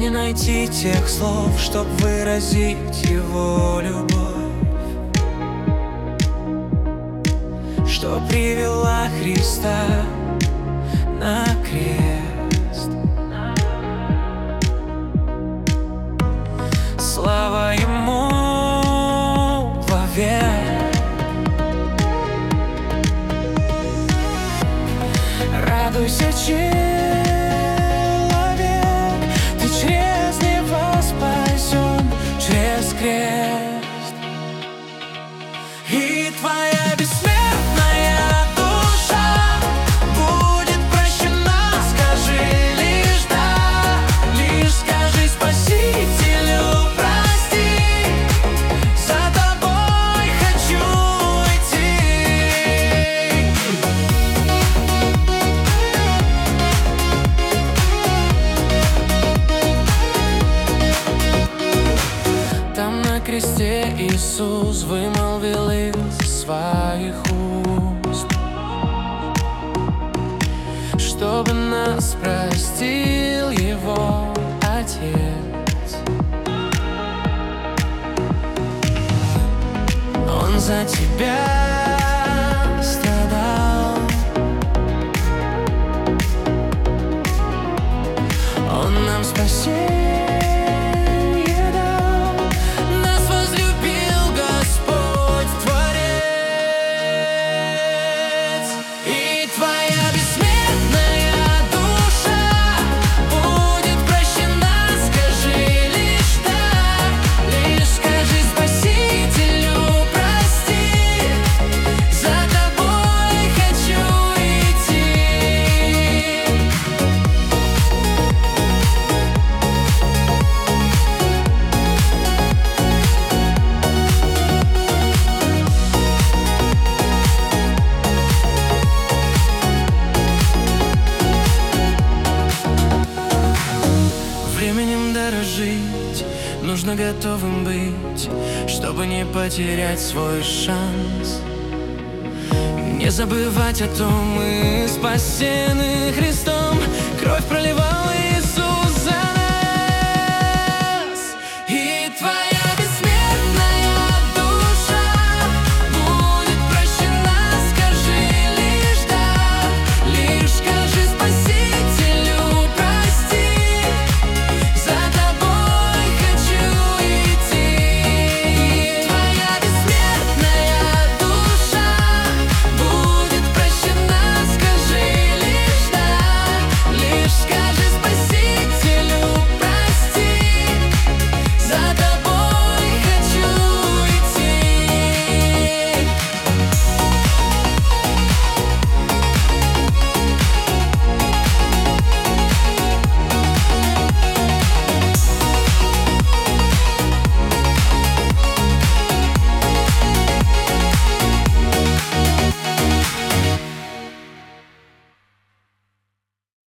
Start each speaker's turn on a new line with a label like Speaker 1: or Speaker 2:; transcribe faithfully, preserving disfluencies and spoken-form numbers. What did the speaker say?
Speaker 1: не найти тех слов, чтоб выразить его любовь, что привела Христа на крест. Слава Ему вовек. Радуйся, человек, ты через Него спасен, через крест. И твоя бессмертная душа будет прощена. Скажи лишь да, лишь скажи Спасителю прости. За тобой хочу идти. Там на кресте Иисус вымолвил из своих уст, чтобы нас простил Его Отец. Он за тебя страдал, Он нам спасение дал. Нас возлюбил Господь Творец. И твоя бессмертная душа будет прощена. Скажи лишь да, лишь скажи Спасителю прости. За тобой хочу идти. Временем дорожить, нужно готовым быть, чтобы не потерять свой шанс. Не забывать о том, мы спасены Христом, кровь проливала